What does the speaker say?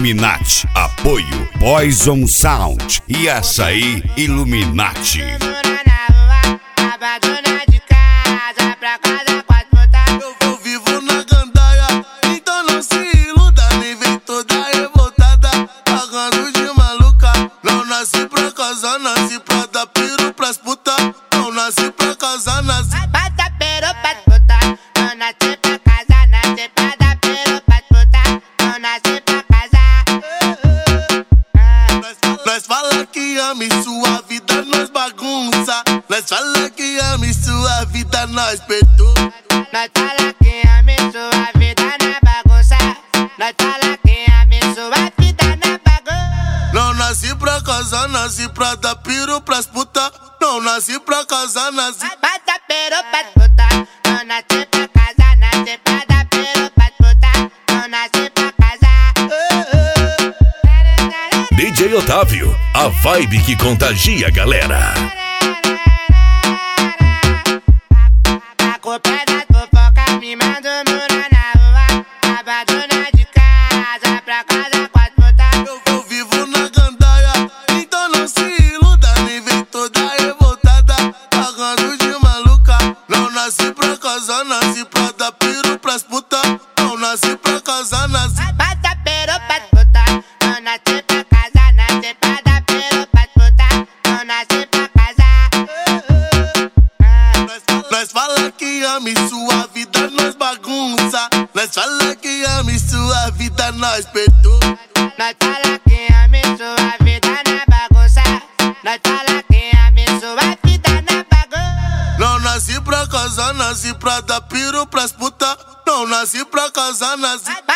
Illuminati. Apoio Poison Sound e Açaí Illuminati. Eu vivo na gandaia, então não se iluda, nem vem toda revoltada, pagando de maluca. Não nasci pra casar, nasci pra dar piro pras puta. Não nasci pra casar, nasci bata pero pras puta. Não nasci pra casar, nasci pra dar piro pras puta. Não nasci pra casar. Nós fala que ama e sua vida nós bagunça. Nós fala que ama e sua vida nós perturba. Nós fala que ama e sua vida na bagunça. Nós fala que ama e sua vida na bagunça. Não nasci pra casar, nasci pra dar piro pras puta. Não nasci pra casar, nasci bata pero pras puta. Não nasci pra casar, nasci pra dar piro pras puta. Não nasci pra casar. DJ Otávio, a vibe que contagia a galera. A culpa é das fofocas, me manda morar na rua. Abandona de casa pra casa com as putas. Eu vivo na gandaia, então não se iluda, nem vem toda revoltada, pagando de maluca. Não nasci pra casar, nasci pra dar piro pras puta. Não nasci pra casar, nasci bata pero pras puta. Não nasci pra casar, nasci pra dar piro pras puta. Não nasci pra casar. Nós fala que ama e sua vida nós bagunça. Nós fala que ama e sua vida nós perturba. Nós fala que ama e sua vida na bagunça. Nós fala que ama e sua vida na bagunça. Não nasci pra casar, nasci pra dar piro pras puta. Não nasci pra casar, nasci